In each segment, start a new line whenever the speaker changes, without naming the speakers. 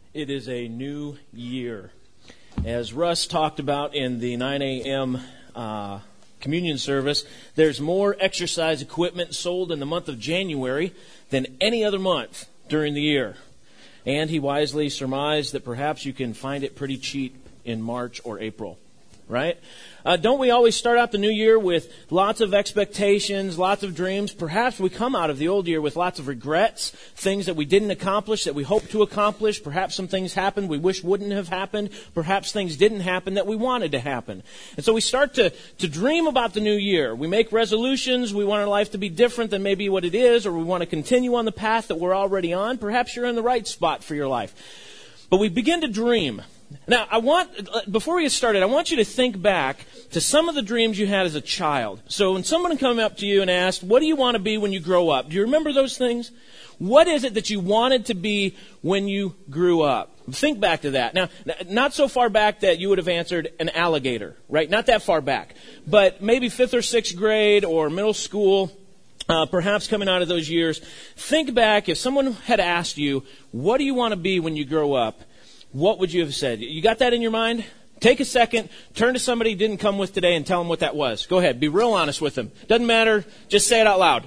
It is a new year. As Russ talked about in the 9 a.m. Communion service, there's more exercise equipment sold in the month of January than any other month during the year. And he wisely surmised that perhaps you can find it pretty cheap in March or April, right? Don't we always start out the new year with lots of expectations, lots of dreams? Perhaps we come out of the old year with lots of regrets, things that we didn't accomplish that we hoped to accomplish. Perhaps some things happened we wish wouldn't have happened. Perhaps things didn't happen that we wanted to happen. And so we start to dream about the new year. We make resolutions. We want our life to be different than maybe what it is, or we want to continue on the path that we're already on. Perhaps you're in the right spot for your life. But we begin to dream. Now, before we get started, I want you to think back to some of the dreams you had as a child. So when someone came up to you and asked, what do you want to be when you grow up? Do you remember those things? What is it that you wanted to be when you grew up? Think back to that. Now, not so far back that you would have answered an alligator, right? Not that far back. But maybe 5th or 6th grade or middle school, perhaps coming out of those years. Think back, if someone had asked you, what do you want to be when you grow up? What would you have said? You got that in your mind? Take a second, turn to somebody you didn't come with today and tell them what that was. Go ahead, be real honest with them. Doesn't matter, just say it out loud.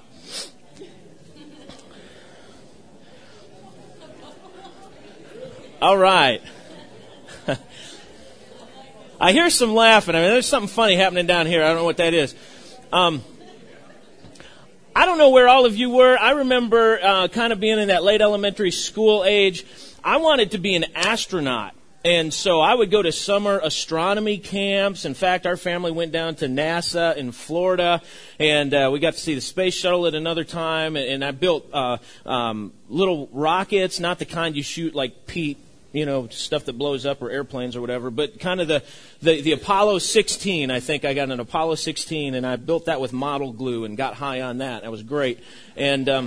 All right. I hear some laughing. I mean, there's something funny happening down here. I don't know what that is. I don't know where all of you were. I remember kind of being in that late elementary school age. I wanted to be an astronaut, and so I would go to summer astronomy camps. In fact, our family went down to NASA in Florida, and we got to see the space shuttle at another time, and I built little rockets, not the kind you shoot like Pete, you know, stuff that blows up or airplanes or whatever, but kind of the Apollo 16. I think I got an Apollo 16, and I built that with model glue and got high on that. That was great. And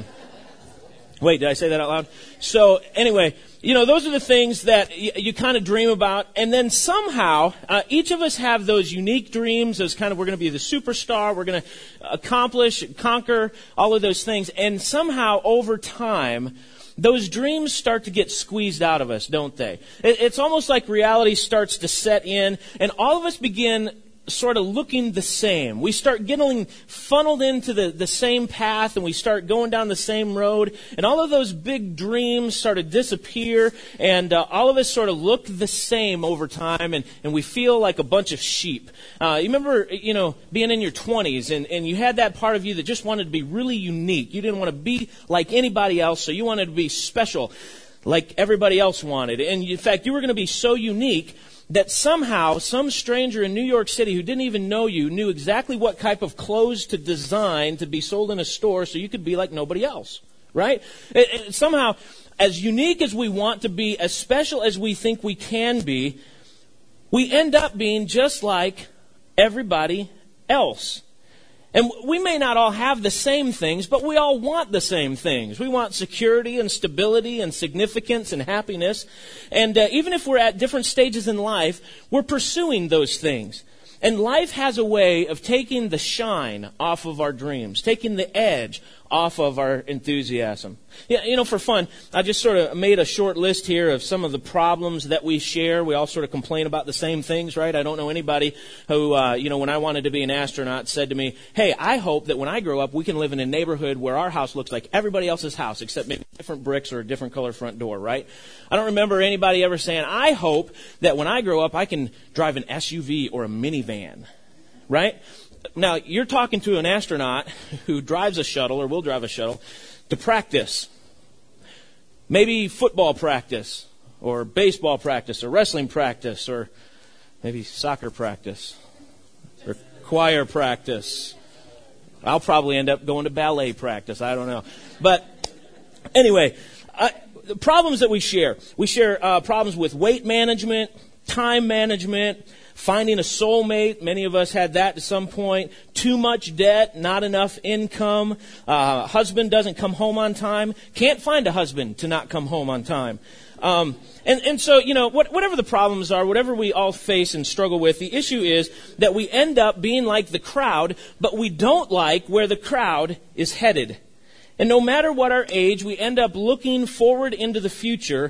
wait, did I say that out loud? So anyway, you know, those are the things that you kind of dream about. And then somehow, each of us have those unique dreams as kind of we're going to be the superstar, we're going to accomplish, conquer, all of those things. And somehow, over time, those dreams start to get squeezed out of us, don't they? It's almost like reality starts to set in, and all of us begin sort of looking the same. We start getting funneled into the same path, and we start going down the same road, and all of those big dreams sort of disappear, and all of us sort of look the same over time, and we feel like a bunch of sheep. You remember, you know, being in your 20s, and you had that part of you that just wanted to be really unique. You didn't want to be like anybody else, so you wanted to be special like everybody else wanted. And in fact, you were going to be so unique that somehow some stranger in New York City who didn't even know you knew exactly what type of clothes to design to be sold in a store so you could be like nobody else, right? Somehow, as unique as we want to be, as special as we think we can be, we end up being just like everybody else. And we may not all have the same things, but we all want the same things. We want security and stability and significance and happiness. And even if we're at different stages in life, we're pursuing those things. And life has a way of taking the shine off of our dreams, taking the edge off of our enthusiasm. Yeah, you know, for fun, I just sort of made a short list here of some of the problems that we share. We all sort of complain about the same things, right? I don't know anybody who, you know, when I wanted to be an astronaut said to me, hey, I hope that when I grow up, we can live in a neighborhood where our house looks like everybody else's house, except maybe different bricks or a different color front door, right? I don't remember anybody ever saying, I hope that when I grow up, I can drive an SUV or a minivan, right? Now, you're talking to an astronaut who drives a shuttle or will drive a shuttle to practice. Maybe football practice or baseball practice or wrestling practice or maybe soccer practice or choir practice. I'll probably end up going to ballet practice. I don't know. But anyway, the problems that we share. We share problems with weight management, time management, finding a soulmate. Many of us had that at some point. Too much debt, not enough income. Husband doesn't come home on time. Can't find a husband to not come home on time. And so, you know, whatever the problems are, whatever we all face and struggle with, the issue is that we end up being like the crowd, but we don't like where the crowd is headed. And no matter what our age, we end up looking forward into the future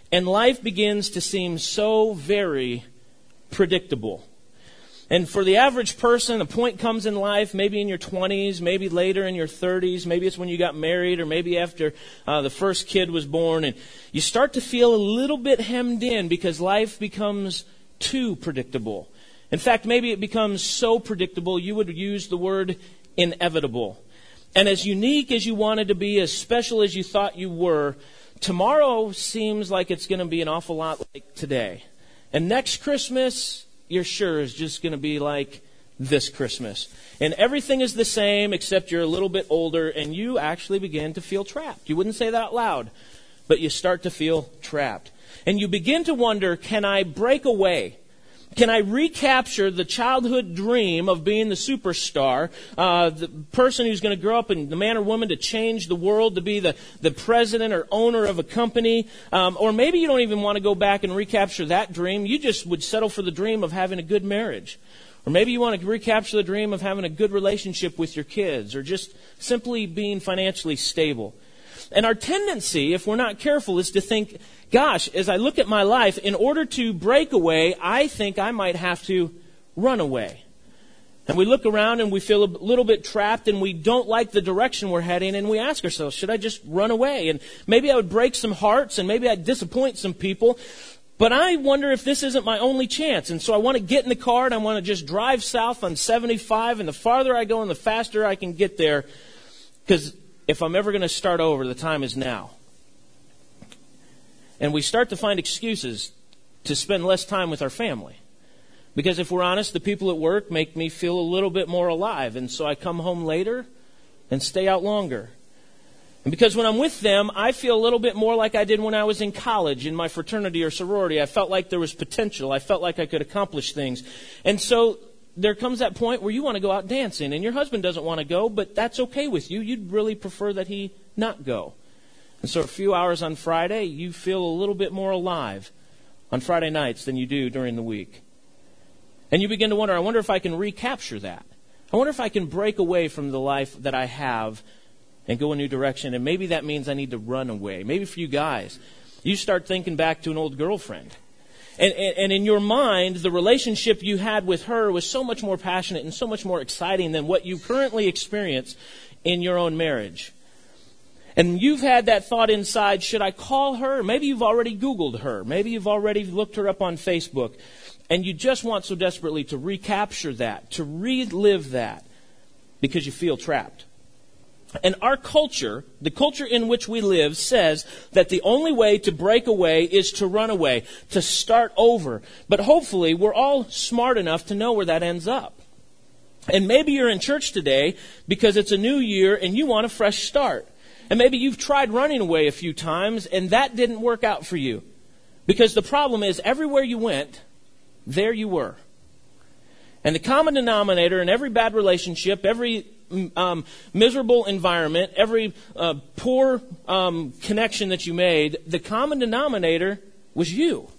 and life begins to seem so very predictable. And for the average person, a point comes in life, maybe in your 20s, maybe later in your 30s, maybe it's when you got married, or maybe after the first kid was born, and you start to feel a little bit hemmed in because life becomes too predictable. In fact, maybe it becomes so predictable you would use the word inevitable. And as unique as you wanted to be, as special as you thought you were, tomorrow seems like it's going to be an awful lot like today. And next Christmas, you're sure, is just going to be like this Christmas. And everything is the same except you're a little bit older, and you actually begin to feel trapped. You wouldn't say that out loud, but you start to feel trapped. And you begin to wonder, can I break away? Can I recapture the childhood dream of being the superstar, the person who's going to grow up and the man or woman to change the world, to be the president or owner of a company? Or maybe you don't even want to go back and recapture that dream. You just would settle for the dream of having a good marriage. Or maybe you want to recapture the dream of having a good relationship with your kids, or just simply being financially stable. And our tendency, if we're not careful, is to think, gosh, as I look at my life, in order to break away, I think I might have to run away. And we look around and we feel a little bit trapped, and we don't like the direction we're heading, and we ask ourselves, should I just run away? And maybe I would break some hearts, and maybe I'd disappoint some people, but I wonder if this isn't my only chance. And so I want to get in the car, and I want to just drive south on 75, and the farther I go and the faster I can get there, because if I'm ever going to start over, the time is now. And we start to find excuses to spend less time with our family. Because if we're honest, the people at work make me feel a little bit more alive. And so I come home later and stay out longer. And because when I'm with them, I feel a little bit more like I did when I was in college in my fraternity or sorority. I felt like there was potential. I felt like I could accomplish things. And so there comes that point where you want to go out dancing, and your husband doesn't want to go, but that's okay with you. You'd really prefer that he not go. And so a few hours on Friday, you feel a little bit more alive on Friday nights than you do during the week. And you begin to wonder, I wonder if I can recapture that. I wonder if I can break away from the life that I have and go a new direction. And maybe that means I need to run away. Maybe for you guys, you start thinking back to an old girlfriend. And in your mind, the relationship you had with her was so much more passionate and so much more exciting than what you currently experience in your own marriage. And you've had that thought inside, should I call her? Maybe you've already Googled her. Maybe you've already looked her up on Facebook. And you just want so desperately to recapture that, to relive that, because you feel trapped. And our culture, the culture in which we live, says that the only way to break away is to run away, to start over. But hopefully we're all smart enough to know where that ends up. And maybe you're in church today because it's a new year and you want a fresh start. And maybe you've tried running away a few times and that didn't work out for you. Because the problem is, everywhere you went, there you were. And the common denominator in every bad relationship, every miserable environment, every poor connection that you made, the common denominator was you.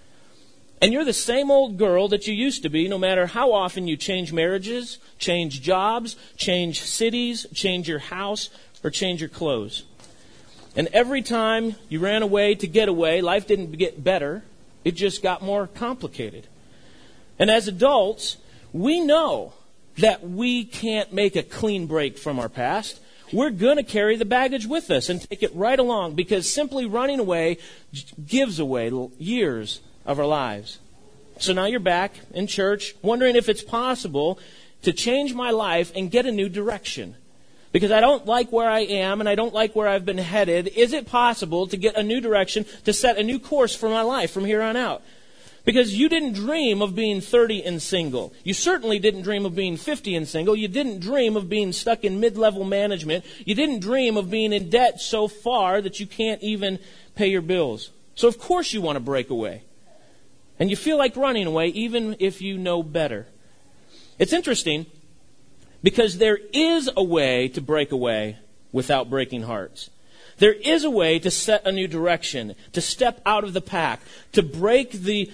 And you're the same old girl that you used to be, no matter how often you change marriages, change jobs, change cities, change your house, or change your clothes. And every time you ran away to get away, life didn't get better. It just got more complicated. And as adults, we know that we can't make a clean break from our past. We're going to carry the baggage with us and take it right along, because simply running away gives away years of our lives. So now you're back in church wondering if it's possible to change my life and get a new direction. Because I don't like where I am and I don't like where I've been headed. Is it possible to get a new direction, to set a new course for my life from here on out? Because you didn't dream of being 30 and single. You certainly didn't dream of being 50 and single. You didn't dream of being stuck in mid-level management. You didn't dream of being in debt so far that you can't even pay your bills. So of course you want to break away. And you feel like running away even if you know better. It's interesting because there is a way to break away without breaking hearts. There is a way to set a new direction, to step out of the pack, to break the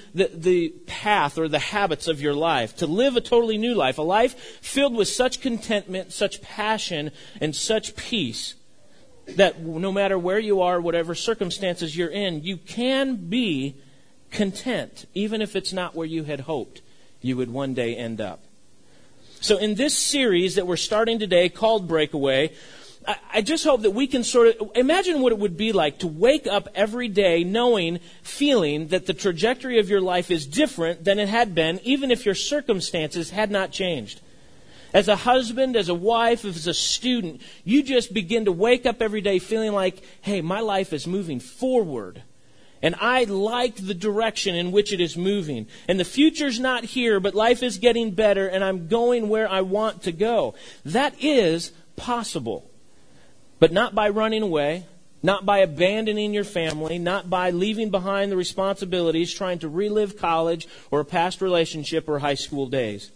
path or the habits of your life, to live a totally new life, a life filled with such contentment, such passion, and such peace that no matter where you are, whatever circumstances you're in, you can be content, even if it's not where you had hoped you would one day end up. So in this series that we're starting today called Breakaway, I just hope that we can sort of imagine what it would be like to wake up every day knowing, feeling that the trajectory of your life is different than it had been, even if your circumstances had not changed. As a husband, as a wife, as a student, you just begin to wake up every day feeling like, hey, my life is moving forward. And I like the direction in which it is moving. And the future's not here, but life is getting better, and I'm going where I want to go. That is possible. But not by running away, not by abandoning your family, not by leaving behind the responsibilities, trying to relive college or a past relationship or high school days.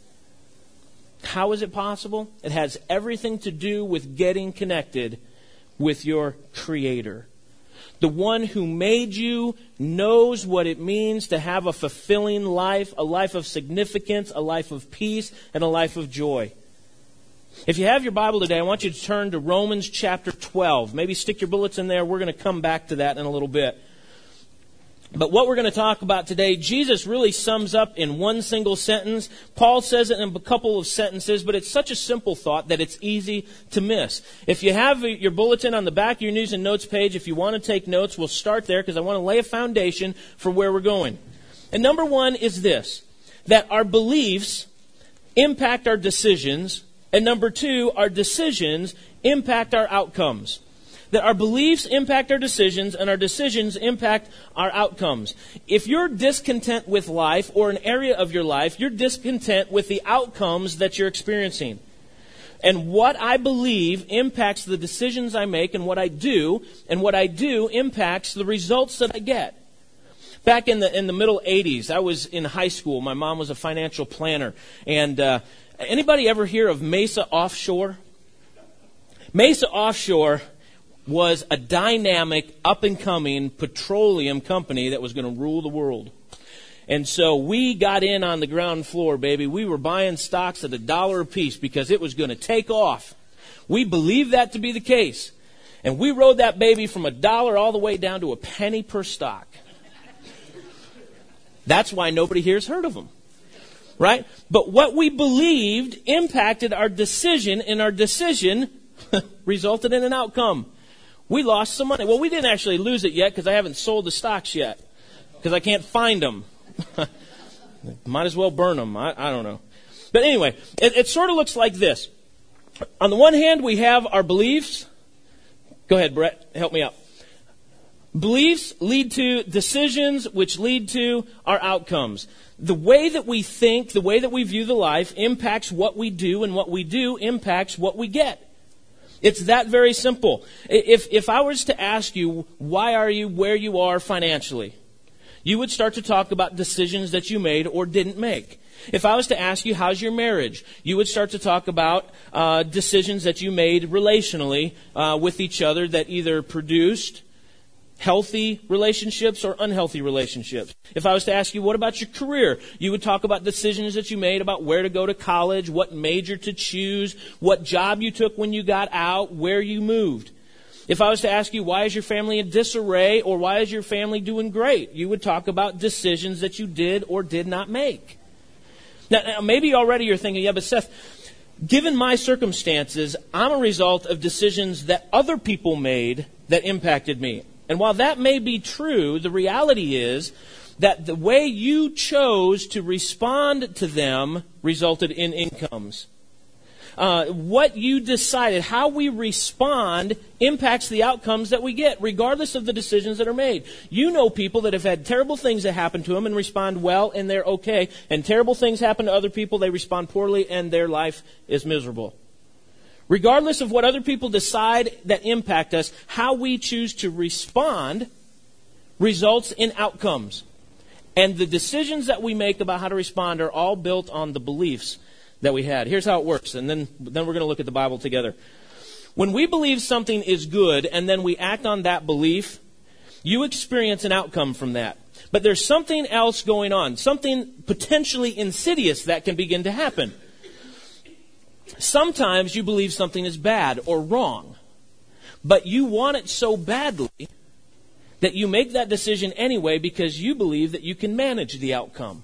How is it possible? It has everything to do with getting connected with your Creator. The one who made you knows what it means to have a fulfilling life, a life of significance, a life of peace, and a life of joy. If you have your Bible today, I want you to turn to Romans chapter 12. Maybe stick your bullets in there. We're going to come back to that in a little bit. But what we're going to talk about today, Jesus really sums up in one single sentence. Paul says it in a couple of sentences, but it's such a simple thought that it's easy to miss. If you have your bulletin on the back of your news and notes page, if you want to take notes, we'll start there because I want to lay a foundation for where we're going. And number one is this, that our beliefs impact our decisions, and number two, our decisions impact our outcomes. That our beliefs impact our decisions, and our decisions impact our outcomes. If you're discontent with life or an area of your life, you're discontent with the outcomes that you're experiencing. And what I believe impacts the decisions I make and what I do impacts the results that I get. Back in the middle 80s, I was in high school. My mom was a financial planner. And anybody ever hear of Mesa Offshore? Mesa Offshore was a dynamic, up-and-coming petroleum company that was going to rule the world. And so we got in on the ground floor, baby. We were buying stocks at $1 a piece because it was going to take off. We believed that to be the case. And we rode that baby from $1 all the way down to a penny per stock. That's why nobody here's heard of them. Right? But what we believed impacted our decision, and our decision resulted in an outcome. We lost some money. Well, we didn't actually lose it yet because I haven't sold the stocks yet because I can't find them. Might as well burn them. I don't know. But anyway, it sort of looks like this. On the one hand, we have our beliefs. Go ahead, Brett. Help me out. Beliefs lead to decisions, which lead to our outcomes. The way that we think, the way that we view the life impacts what we do, and what we do impacts what we get. It's that very simple. If I was to ask you, why are you where you are financially? You would start to talk about decisions that you made or didn't make. If I was to ask you, how's your marriage? You would start to talk about decisions that you made relationally with each other that either produced healthy relationships or unhealthy relationships. If I was to ask you, what about your career? You would talk about decisions that you made about where to go to college, what major to choose, what job you took when you got out, where you moved. If I was to ask you, why is your family in disarray, or why is your family doing great? You would talk about decisions that you did or did not make. Now maybe already you're thinking, yeah, but Seth, given my circumstances, I'm a result of decisions that other people made that impacted me. And while that may be true, the reality is that the way you chose to respond to them resulted in incomes. What you decided, how we respond, impacts the outcomes that we get, regardless of the decisions that are made. You know people that have had terrible things that happen to them and respond well and they're okay, and terrible things happen to other people, they respond poorly and their life is miserable. Regardless of what other people decide that impact us, how we choose to respond results in outcomes. And the decisions that we make about how to respond are all built on the beliefs that we had. Here's how it works, and then we're going to look at the Bible together. When we believe something is good and then we act on that belief, you experience an outcome from that. But there's something else going on, something potentially insidious that can begin to happen. Sometimes you believe something is bad or wrong. But you want it so badly that you make that decision anyway because you believe that you can manage the outcome.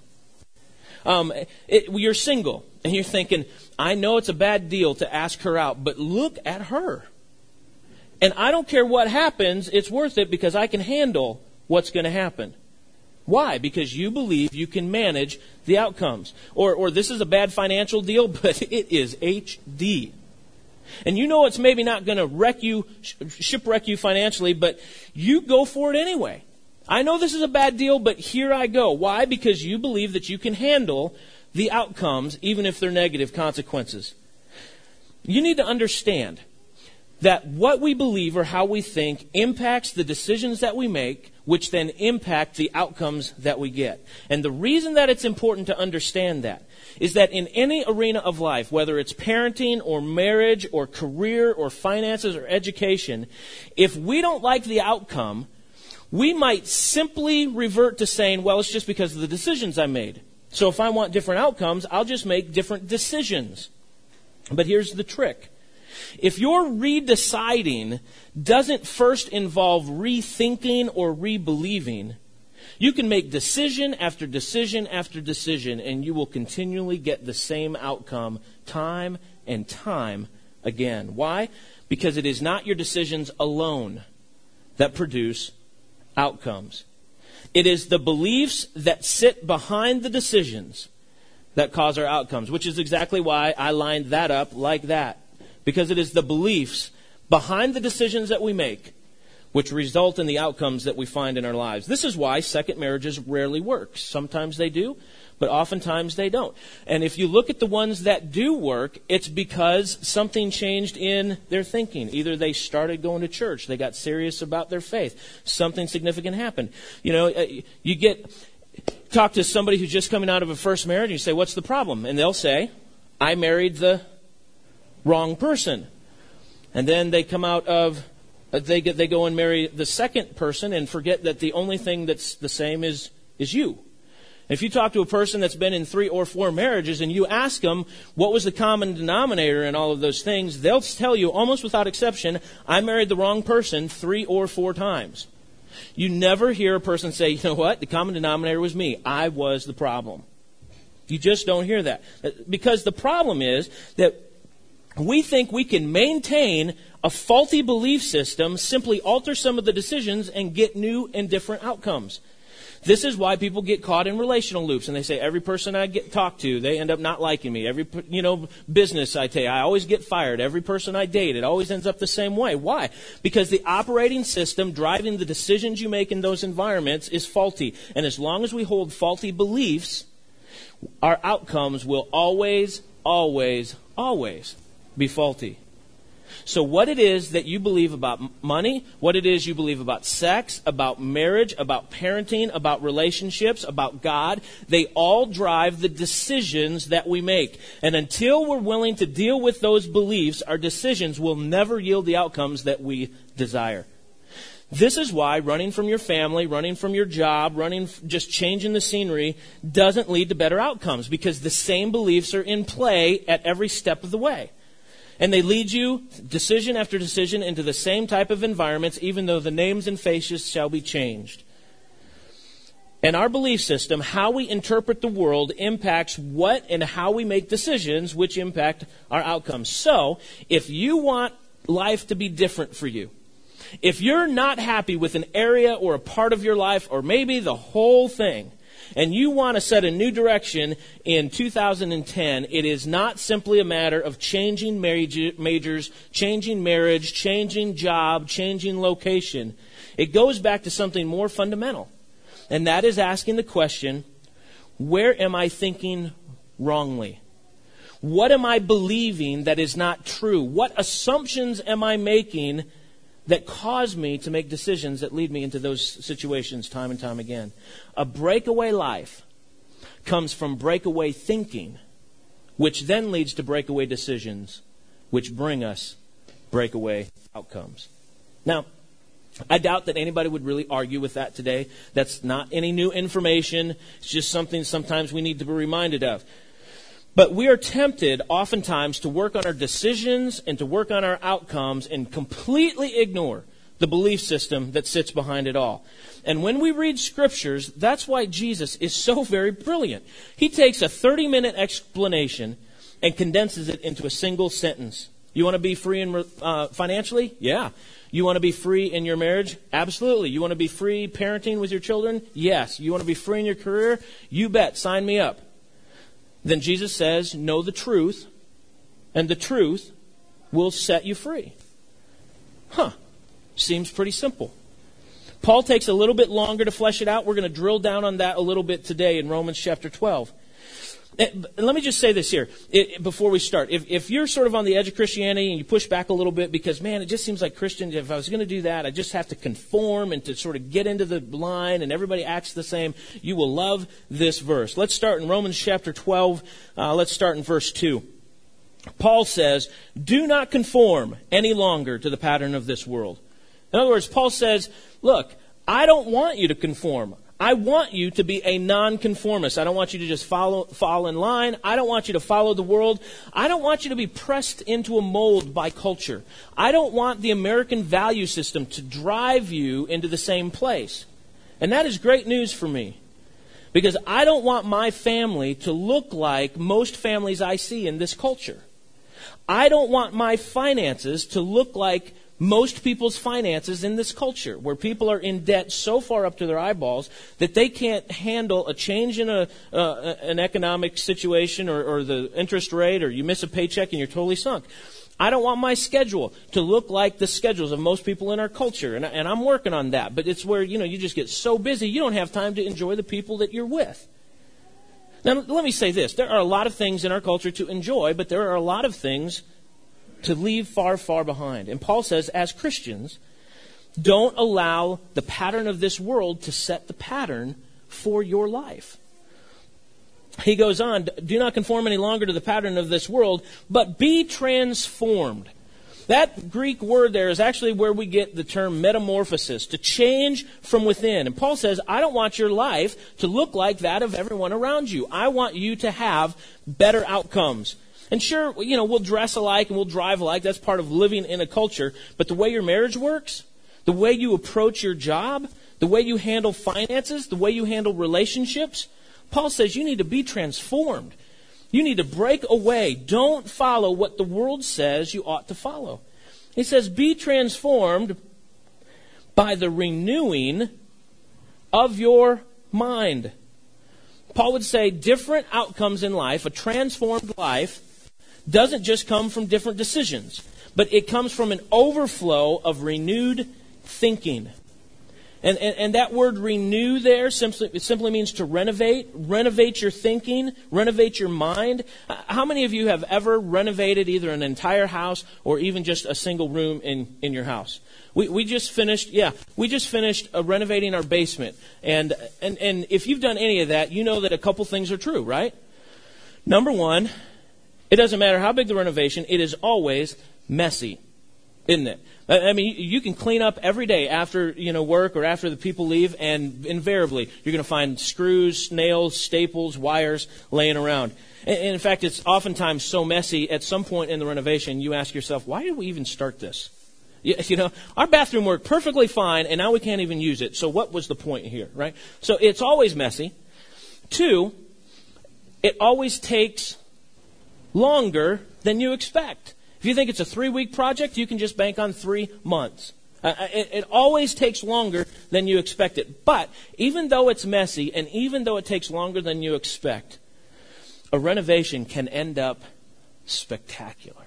You're single, and you're thinking, I know it's a bad deal to ask her out, but look at her. And I don't care what happens, it's worth it because I can handle what's going to happen. Why? Because you believe you can manage the outcomes. Or this is a bad financial deal, but it is HD. And you know it's maybe not going to shipwreck you financially, but you go for it anyway. I know this is a bad deal, but here I go. Why? Because you believe that you can handle the outcomes, even if they're negative consequences. You need to understand that what we believe or how we think impacts the decisions that we make, which then impact the outcomes that we get. And the reason that it's important to understand that is that in any arena of life, whether it's parenting or marriage or career or finances or education, if we don't like the outcome, we might simply revert to saying, well, it's just because of the decisions I made. So if I want different outcomes, I'll just make different decisions. But here's the trick. If your redeciding doesn't first involve rethinking or rebelieving, you can make decision after decision after decision, and you will continually get the same outcome time and time again. Why? Because it is not your decisions alone that produce outcomes. It is the beliefs that sit behind the decisions that cause our outcomes, which is exactly why I lined that up like that. Because it is the beliefs behind the decisions that we make which result in the outcomes that we find in our lives. This is why second marriages rarely work. Sometimes they do, but oftentimes they don't. And if you look at the ones that do work, it's because something changed in their thinking. Either they started going to church, they got serious about their faith, something significant happened. You know, talk to somebody who's just coming out of a first marriage, and you say, what's the problem? And they'll say, I married the wrong person. And then they come out of, they go and marry the second person and forget that the only thing that's the same is you. If you talk to a person that's been in 3 or 4 marriages and you ask them what was the common denominator in all of those things, they'll tell you almost without exception, I married the wrong person 3 or 4 times. You never hear a person say, you know what, the common denominator was me. I was the problem. You just don't hear that. Because the problem is that we think we can maintain a faulty belief system, simply alter some of the decisions, and get new and different outcomes. This is why people get caught in relational loops, and they say, every person I talk to, they end up not liking me. Every business I take, I always get fired. Every person I date, it always ends up the same way. Why? Because the operating system driving the decisions you make in those environments is faulty. And as long as we hold faulty beliefs, our outcomes will always, always, always be faulty. So what it is that you believe about money, what it is you believe about sex, about marriage, about parenting, about relationships, about God, they all drive the decisions that we make. And until we're willing to deal with those beliefs, our decisions will never yield the outcomes that we desire. This is why running from your family, running from your job, just changing the scenery doesn't lead to better outcomes, because the same beliefs are in play at every step of the way. And they lead you, decision after decision, into the same type of environments, even though the names and faces shall be changed. And our belief system, how we interpret the world, impacts what and how we make decisions, which impact our outcomes. So, if you want life to be different for you, if you're not happy with an area or a part of your life, or maybe the whole thing, and you want to set a new direction in 2010, it is not simply a matter of changing majors, changing marriage, changing job, changing location. It goes back to something more fundamental. And that is asking the question, where am I thinking wrongly? What am I believing that is not true? What assumptions am I making that cause me to make decisions that lead me into those situations time and time again? A breakaway life comes from breakaway thinking, which then leads to breakaway decisions, which bring us breakaway outcomes. Now, I doubt that anybody would really argue with that today. That's not any new information. It's just something sometimes we need to be reminded of. But we are tempted oftentimes to work on our decisions and to work on our outcomes and completely ignore the belief system that sits behind it all. And when we read scriptures, that's why Jesus is so very brilliant. He takes a 30-minute explanation and condenses it into a single sentence. You want to be free financially? Yeah. You want to be free in your marriage? Absolutely. You want to be free parenting with your children? Yes. You want to be free in your career? You bet. Sign me up. Then Jesus says, know the truth, and the truth will set you free. Seems pretty simple. Paul takes a little bit longer to flesh it out. We're going to drill down on that a little bit today in Romans chapter 12. Let me just say this here before we start. If you're sort of on the edge of Christianity and you push back a little bit because, man, it just seems like Christian, if I was going to do that, I just have to conform and to sort of get into the line and everybody acts the same, you will love this verse. Let's start in Romans chapter 12. Let's start in verse 2. Paul says, do not conform any longer to the pattern of this world. In other words, Paul says, look, I don't want you to conform. I want you to be a nonconformist. I don't want you to just fall in line. I don't want you to follow the world. I don't want you to be pressed into a mold by culture. I don't want the American value system to drive you into the same place. And that is great news for me. Because I don't want my family to look like most families I see in this culture. I don't want my finances to look like most people's finances in this culture, where people are in debt so far up to their eyeballs that they can't handle a change in an economic situation or the interest rate, or you miss a paycheck and you're totally sunk. I don't want my schedule to look like the schedules of most people in our culture, and I'm working on that. But it's where, you just get so busy you don't have time to enjoy the people that you're with. Now, let me say this. There are a lot of things in our culture to enjoy, but there are a lot of things to leave far, far behind. And Paul says, as Christians, don't allow the pattern of this world to set the pattern for your life. He goes on, do not conform any longer to the pattern of this world, but be transformed. That Greek word there is actually where we get the term metamorphosis, to change from within. And Paul says, I don't want your life to look like that of everyone around you. I want you to have better outcomes. And sure, we'll dress alike and we'll drive alike. That's part of living in a culture. But the way your marriage works, the way you approach your job, the way you handle finances, the way you handle relationships, Paul says you need to be transformed. You need to break away. Don't follow what the world says you ought to follow. He says, be transformed by the renewing of your mind. Paul would say different outcomes in life, a transformed life, doesn't just come from different decisions, but it comes from an overflow of renewed thinking. And that word renew there simply means to renovate. Renovate your thinking. Renovate your mind. How many of you have ever renovated either an entire house or even just a single room in your house? We just finished renovating our basement. And if you've done any of that, you know that a couple things are true, right? Number one, it doesn't matter how big the renovation, it is always messy, isn't it? I mean, you can clean up every day after, work or after the people leave, and invariably you're going to find screws, nails, staples, wires laying around. And in fact, it's oftentimes so messy, at some point in the renovation, you ask yourself, why did we even start this? Our bathroom worked perfectly fine, and now we can't even use it. So what was the point here, right? So it's always messy. Two, it always takes longer than you expect. If you think it's a 3-week project, you can just bank on 3 months. It always takes longer than you expect it. But even though it's messy and even though it takes longer than you expect, a renovation can end up spectacular.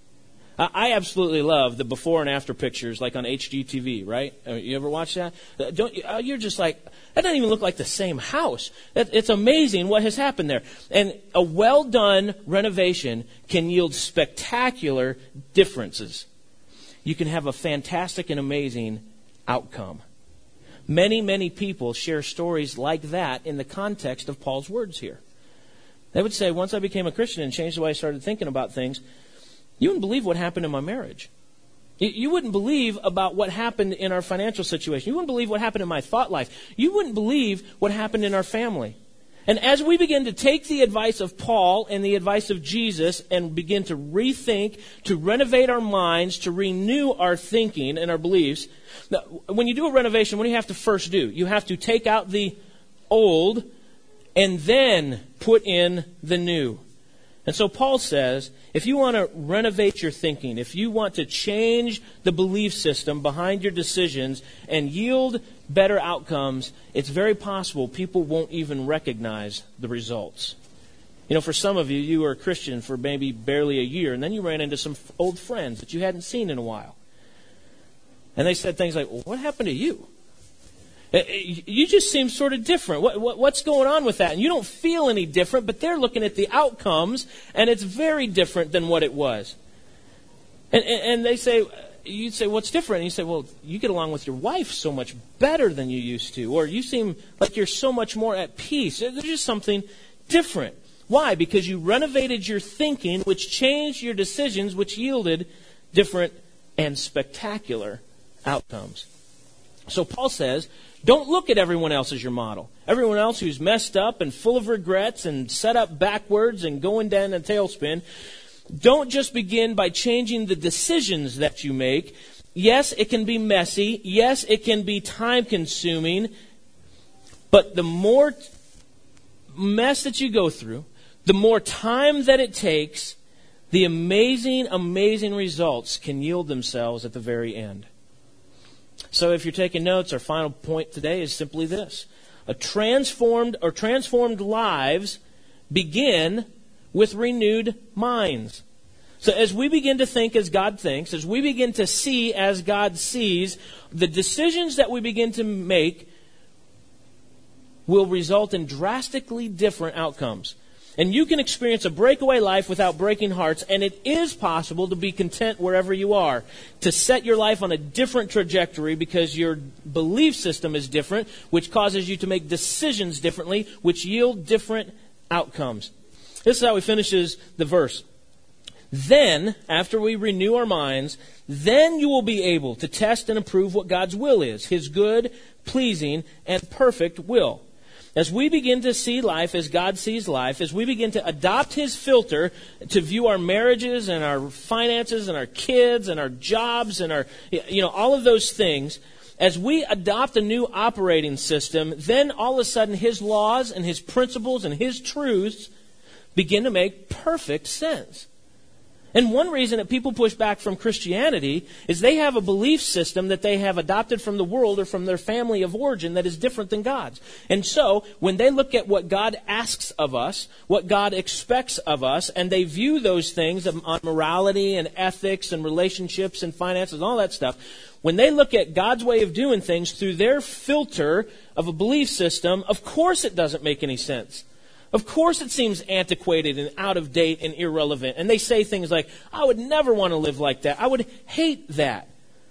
I absolutely love the before and after pictures, like on HGTV, right? You ever watch that? You're just like, that doesn't even look like the same house. It's amazing what has happened there. And a well-done renovation can yield spectacular differences. You can have a fantastic and amazing outcome. Many, many people share stories like that in the context of Paul's words here. They would say, once I became a Christian and changed the way I started thinking about things, you wouldn't believe what happened in my marriage. You wouldn't believe about what happened in our financial situation. You wouldn't believe what happened in my thought life. You wouldn't believe what happened in our family. And as we begin to take the advice of Paul and the advice of Jesus and begin to rethink, to renovate our minds, to renew our thinking and our beliefs, now, when you do a renovation, what do you have to first do? You have to take out the old and then put in the new. And so Paul says, if you want to renovate your thinking, if you want to change the belief system behind your decisions and yield better outcomes, it's very possible people won't even recognize the results. You know, for some of you, you were a Christian for maybe barely a year, and then you ran into some old friends that you hadn't seen in a while. And they said things like, well, what happened to you? You just seem sort of different. What's going on with that? And you don't feel any different, but they're looking at the outcomes, and it's very different than what it was. And they say, you'd say, what's different? And you say, well, you get along with your wife so much better than you used to, or you seem like you're so much more at peace. There's just something different. Why? Because you renovated your thinking, which changed your decisions, which yielded different and spectacular outcomes. So Paul says, don't look at everyone else as your model. Everyone else who's messed up and full of regrets and set up backwards and going down a tailspin. Don't just begin by changing the decisions that you make. Yes, it can be messy. Yes, it can be time-consuming. But the more mess that you go through, the more time that it takes, the amazing, amazing results can yield themselves at the very end. So if you're taking notes, our final point today is simply this. Transformed lives begin with renewed minds. So as we begin to think as God thinks, as we begin to see as God sees, the decisions that we begin to make will result in drastically different outcomes. And you can experience a breakaway life without breaking hearts, and it is possible to be content wherever you are, to set your life on a different trajectory because your belief system is different, which causes you to make decisions differently, which yield different outcomes. This is how he finishes the verse. Then, after we renew our minds, then you will be able to test and approve what God's will is, His good, pleasing, and perfect will. As we begin to see life as God sees life, as we begin to adopt His filter to view our marriages and our finances and our kids and our jobs and our, all of those things, as we adopt a new operating system, then all of a sudden His laws and His principles and His truths begin to make perfect sense. And one reason that people push back from Christianity is they have a belief system that they have adopted from the world or from their family of origin that is different than God's. And so, when they look at what God asks of us, what God expects of us, and they view those things on morality and ethics and relationships and finances and all that stuff, when they look at God's way of doing things through their filter of a belief system, of course it doesn't make any sense. Of course it seems antiquated and out of date and irrelevant. And they say things like, I would never want to live like that. I would hate that.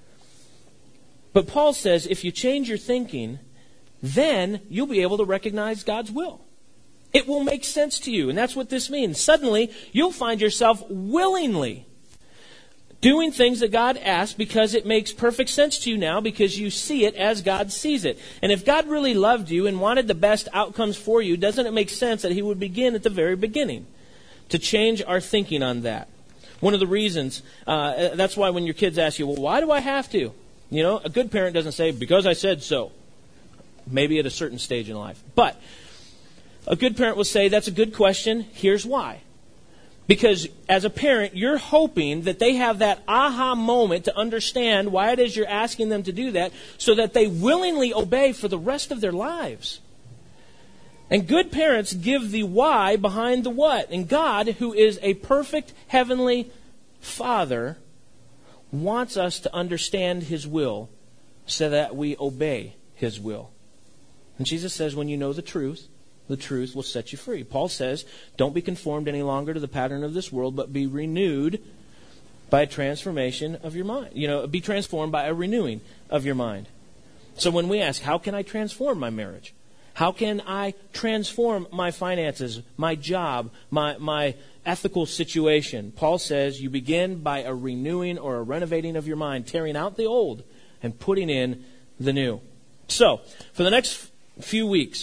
But Paul says if you change your thinking, then you'll be able to recognize God's will. It will make sense to you. And that's what this means. Suddenly, you'll find yourself willingly doing things that God asks because it makes perfect sense to you now because you see it as God sees it. And if God really loved you and wanted the best outcomes for you, doesn't it make sense that He would begin at the very beginning to change our thinking on that? One of the reasons, that's why when your kids ask you, well, why do I have to? A good parent doesn't say, because I said so. Maybe at a certain stage in life. But a good parent will say, that's a good question. Here's why. Because as a parent, you're hoping that they have that aha moment to understand why it is you're asking them to do that so that they willingly obey for the rest of their lives. And good parents give the why behind the what. And God, who is a perfect heavenly Father, wants us to understand His will so that we obey His will. And Jesus says, when you know the truth will set you free. Paul says, don't be conformed any longer to the pattern of this world, but be renewed by a transformation of your mind. Be transformed by a renewing of your mind. So when we ask, how can I transform my marriage? How can I transform my finances, my job, my ethical situation? Paul says you begin by a renewing or a renovating of your mind, tearing out the old and putting in the new. So, for the next few weeks,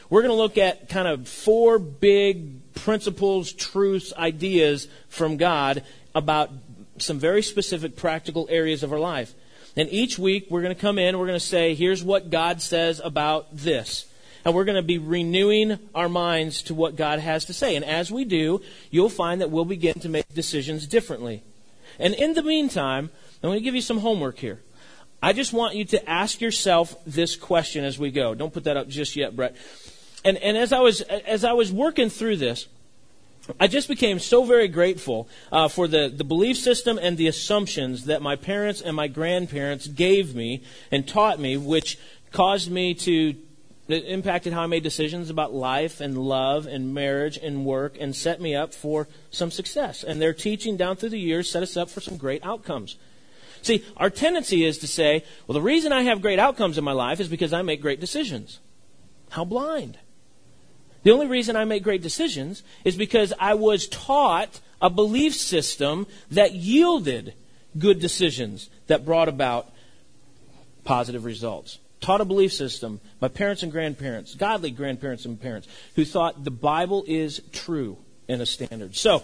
we're going to look at kind of 4 big principles, truths, ideas from God about some very specific practical areas of our life. And each week we're going to come in, we're going to say, here's what God says about this. And we're going to be renewing our minds to what God has to say. And as we do, you'll find that we'll begin to make decisions differently. And in the meantime, I'm going to give you some homework here. I just want you to ask yourself this question as we go. Don't put that up just yet, Brett. And as I was working through this, I just became so very grateful for the belief system and the assumptions that my parents and my grandparents gave me and taught me, which caused me to... It impacted how I made decisions about life and love and marriage and work and set me up for some success. And their teaching down through the years set us up for some great outcomes. See, our tendency is to say, well, the reason I have great outcomes in my life is because I make great decisions. How blind. The only reason I make great decisions is because I was taught a belief system that yielded good decisions that brought about positive results. Taught a belief system by parents and grandparents, godly grandparents and parents, who thought the Bible is true and a standard. So,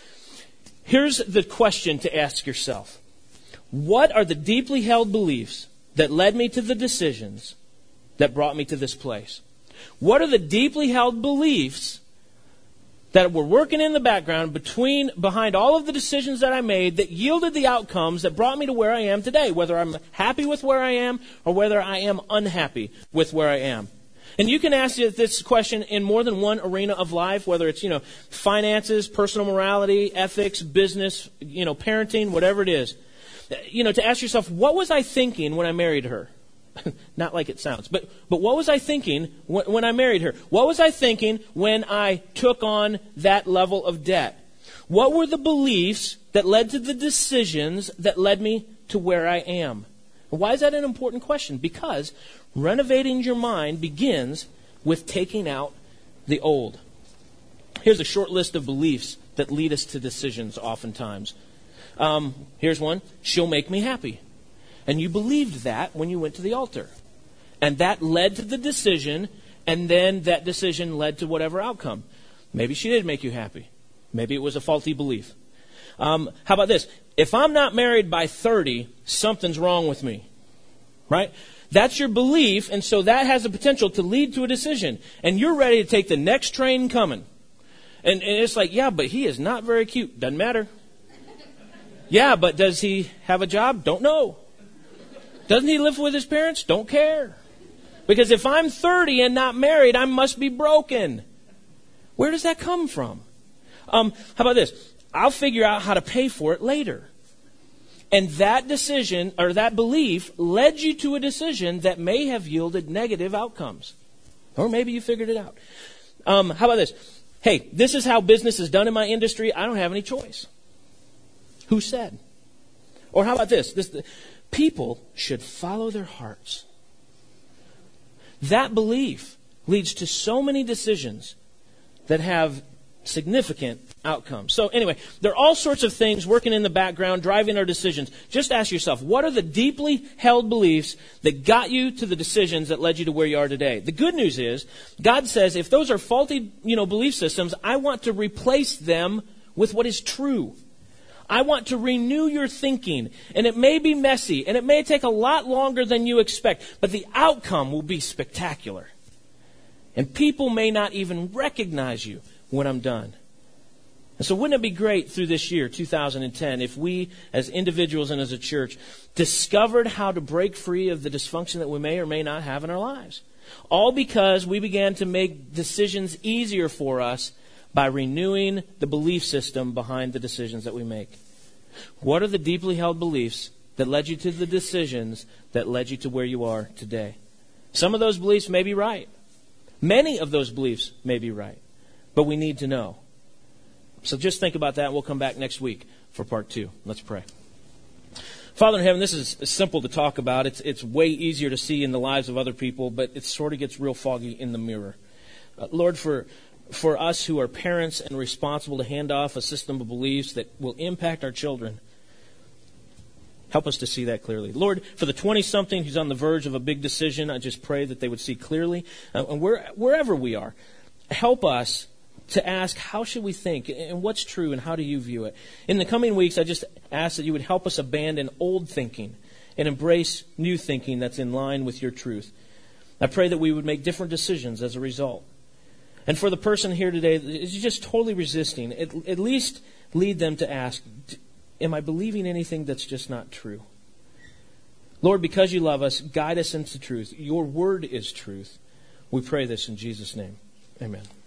here's the question to ask yourself. What are the deeply held beliefs that led me to the decisions that brought me to this place? What are the deeply held beliefs that were working in the background behind all of the decisions that I made that yielded the outcomes that brought me to where I am today, whether I'm happy with where I am or whether I am unhappy with where I am? And you can ask this question in more than one arena of life, whether it's, finances, personal morality, ethics, business, parenting, whatever it is. To ask yourself, what was I thinking when I married her? Not like it sounds, but what was I thinking when I married her? What was I thinking when I took on that level of debt? What were the beliefs that led to the decisions that led me to where I am? Why is that an important question? Because renovating your mind begins with taking out the old. Here's a short list of beliefs that lead us to decisions oftentimes. Here's one. She'll make me happy. And you believed that when you went to the altar. And that led to the decision, and then that decision led to whatever outcome. Maybe she did make you happy. Maybe it was a faulty belief. How about this? If I'm not married by 30, something's wrong with me. Right? That's your belief, and so that has the potential to lead to a decision. And you're ready to take the next train coming. And it's like, yeah, but he is not very cute. Doesn't matter. Yeah, but does he have a job? Don't know. Doesn't he live with his parents? Don't care. Because if I'm 30 and not married, I must be broken. Where does that come from? How about this? I'll figure out how to pay for it later. And that decision or that belief led you to a decision that may have yielded negative outcomes. Or maybe you figured it out. How about this? Hey, this is how business is done in my industry. I don't have any choice. Who said? Or how about this? People should follow their hearts. That belief leads to so many decisions that have significant outcomes. So anyway, there are all sorts of things working in the background, driving our decisions. Just ask yourself, what are the deeply held beliefs that got you to the decisions that led you to where you are today? The good news is, God says, if those are faulty, belief systems, I want to replace them with what is true. I want to renew your thinking, and it may be messy, and it may take a lot longer than you expect, but the outcome will be spectacular. And people may not even recognize you when I'm done. And so wouldn't it be great through this year, 2010, if we as individuals and as a church discovered how to break free of the dysfunction that we may or may not have in our lives? All because we began to make decisions easier for us by renewing the belief system behind the decisions that we make. What are the deeply held beliefs that led you to the decisions that led you to where you are today? Some of those beliefs may be right. Many of those beliefs may be right. But we need to know. So just think about that. We'll come back next week for part 2. Let's pray. Father in heaven, this is simple to talk about. It's way easier to see in the lives of other people, but it sort of gets real foggy in the mirror. Lord, for us who are parents and responsible to hand off a system of beliefs that will impact our children, Help us to see that clearly. Lord, for the 20-something who's on the verge of a big decision, I just pray that they would see clearly. And wherever we are, help us to ask, how should we think? And what's true? And how do you view it? In the coming weeks, I just ask that you would help us abandon old thinking and embrace new thinking that's in line with your truth. I pray that we would make different decisions as a result. And for the person here today that is just totally resisting, at least lead them to ask, am I believing anything that's just not true? Lord, because you love us, guide us into truth. Your word is truth. We pray this in Jesus' name. Amen.